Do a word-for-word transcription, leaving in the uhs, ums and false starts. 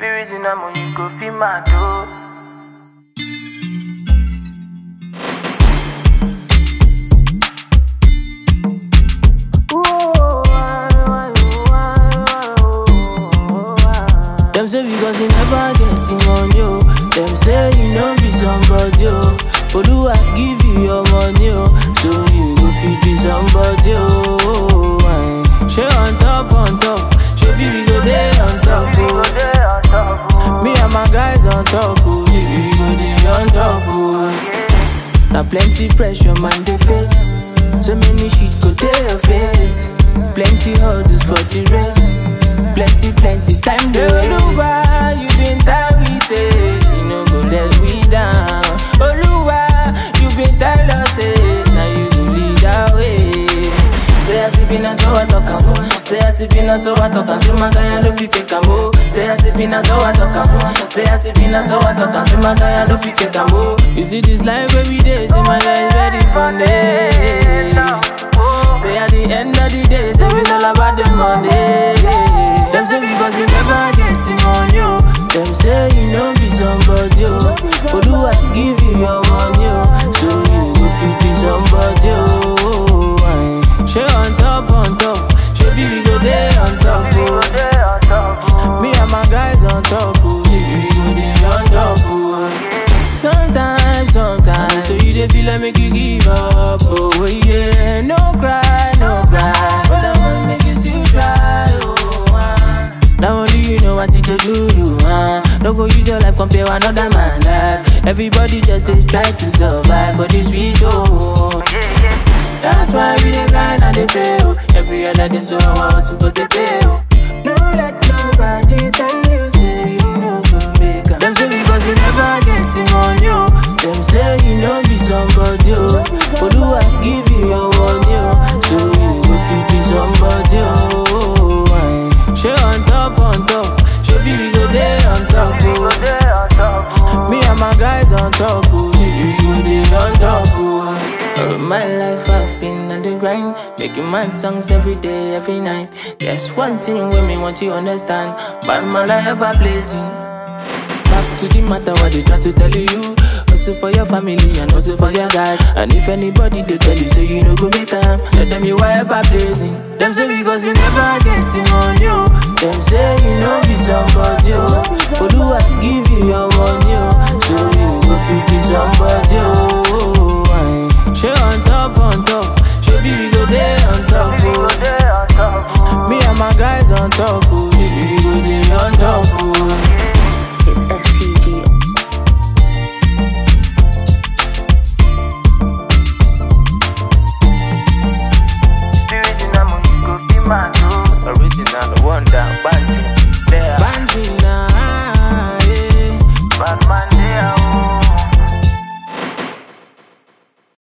be reason I'm on you go feel my door. Them say because you never getting on you. Them say you know be somebody, yo. But do I give you your money, yo? So you go fit be somebody, yo. She on top, on top. She be we go there on top, oh. Me and my guys on top, oh. We go there on top, oh. Now plenty pressure, man, they face. So many shit go there your face. Plenty hurdles for the race. Plenty, plenty time to Oluwa, you been tired, we say. You know, go let we down. Oluwa, you been tired, I say. Now you go lead our way. Say I see been a so I talk am. Say I see been a so I talk am. Say my guy I no fit fake am. Say I see been a so I talk am. Say I see been a so I talk am. Say my guy I no fit fake am. You see this life every day. Say my guy is ready for me. Say at the end of the day, say it's all about the money. Them say because you never getting on you. Them say you know be somebody, yo. But do I give you your money, yo? So you go fit be somebody, yo. She on top, on top. She be we go there on top, oh. Me and my guys on top, oh. We go there on top, oh. Sometimes, sometimes, so you dey feel like make you give up, oh yeah. No cry, no cry, but I wanna make you still try, oh uh. Now only you know what to do, you uh. Don't go use your life compare another man life. Everybody just dey try to survive for this sweet, oh yeah, yeah. That's why we dey grind and dey pray, oh. Every other day so I also go dey pay, oh. No let nobody tell you say you no go make am. Them say because you never getting on you. Them say you know be somebody, oh. But do I give you your money, oh? So you go fit be somebody, oh. She on top, on top. She be we go there on top, oh. Me and my guys on top, oh. We go there on top, oh. All my life I've been on the grind, making my songs every day, every night. There's one thing with me want you understand. Bad man I ever blazing. Back to the matter what they try to tell you. Also for your family and also for your guys. And if anybody they tell you so you know go make time, let them you are ever blazing. Them say because you never getting on you. Them say you know be somebody, oh. But do I give you your money, oh? So you go fit be somebody, oh. She on top, on top. She be we go there on top, oh.